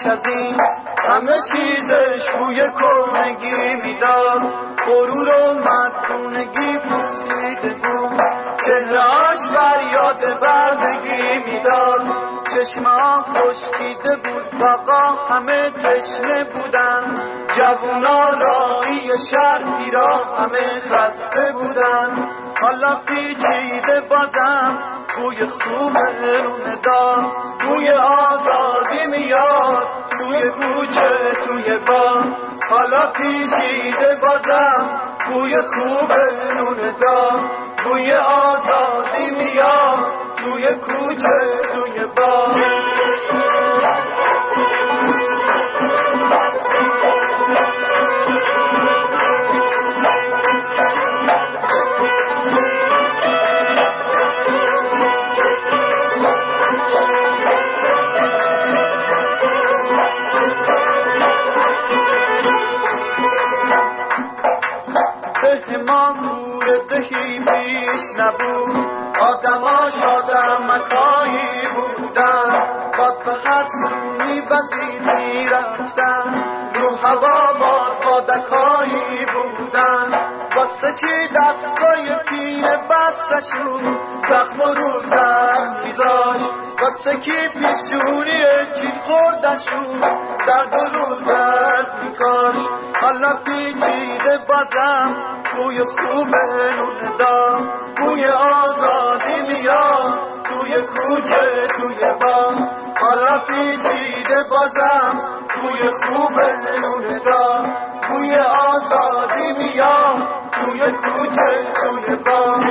از این همه چیزش بوی کهنگی میداد، غرور و مردونگی پوسیده بود، چهرهاش فریاد بردگی میداد، چشمه‌ها خشکیده بود، بقا همه تشنه بودن، جوونا راهی شهر پیرا همه خسته بودن. حالا پیچیده بازم بوی خوب نون دار، بوی آزادی میاد توی کوچه توی باغ. حالا پیچیده بازم بوی خوب نون دار، بوی آزادی میاد توی کوچه توی باغ. ما گور دهی بیش نبود، آدماش آدمکایی بودن، باد به هر سو می‌وزید میرفتن، رو هوا باد بادکایی بودن، واسه چی دستای پینه بستشون زخم رو زخم میذاشت، واسه کی پیشونی چین خوردشون درد رو درد میکاش. حالا پیچیده بازم بوی خوب نون دار، بوی آزادی میاد توی کوچه توی باغ. حالا پیچیده بازم بوی خوب نون دار، بوی آزادی میاد توی کوچه توی باغ.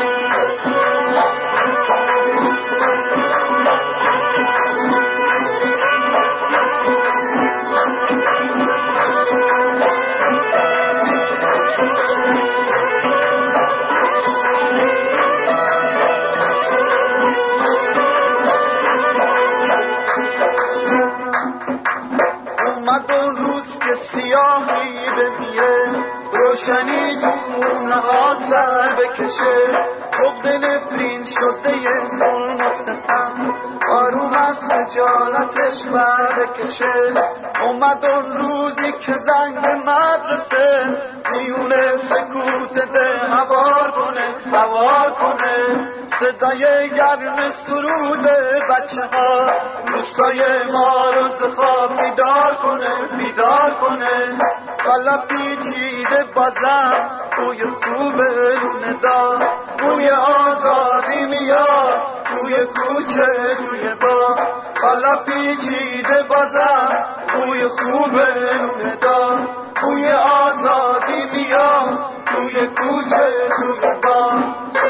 اومد اون روز که سیاهی بمیره، روشنی تو خونه‌ها سر بکشه، عقد نفرین شده ظلم و ستم، آروم از خجالتش بر بکشه. اومد اون روزی که زنگ مدرسه میونه سکوت ده هوار کنه هوار کنه، صدای گرم سرود بچه ها روستای ما رو ز خواب بیدار کنه بیدار کنه. حالا پیچیده بازم بوی خوب نون دار، بوی آزادی میاد توی کوچه توی باغ. حالا پیچیده بازم بوی خوب نون دار، بوی آزادی میاد توی کوچه توی باغ.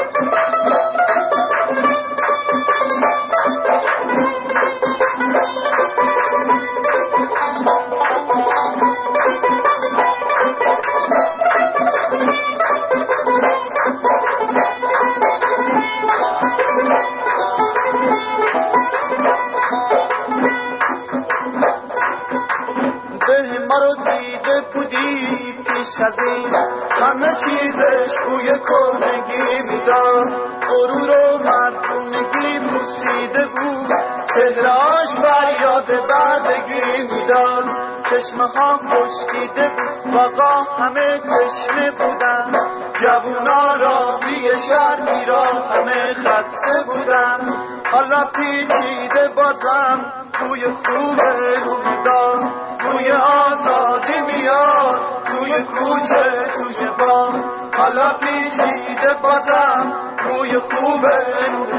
ما رو دیده بودی پیش از این همه چیزش بوی کهنگی میداد، غرور و مردونگی پوسیده بود، چهرهاش فریاد بردگی میداد، چشمه ها خشکیده بود، بقا همه تشنه بودن، جوونا راهی شهر پیرا همه خسته بودن. حالا پیچیده بازم بوی خوب نون دار، بوی آزادی میاد توی کوچه توی باغ. حالا پیچیده بازم بوی خوب نون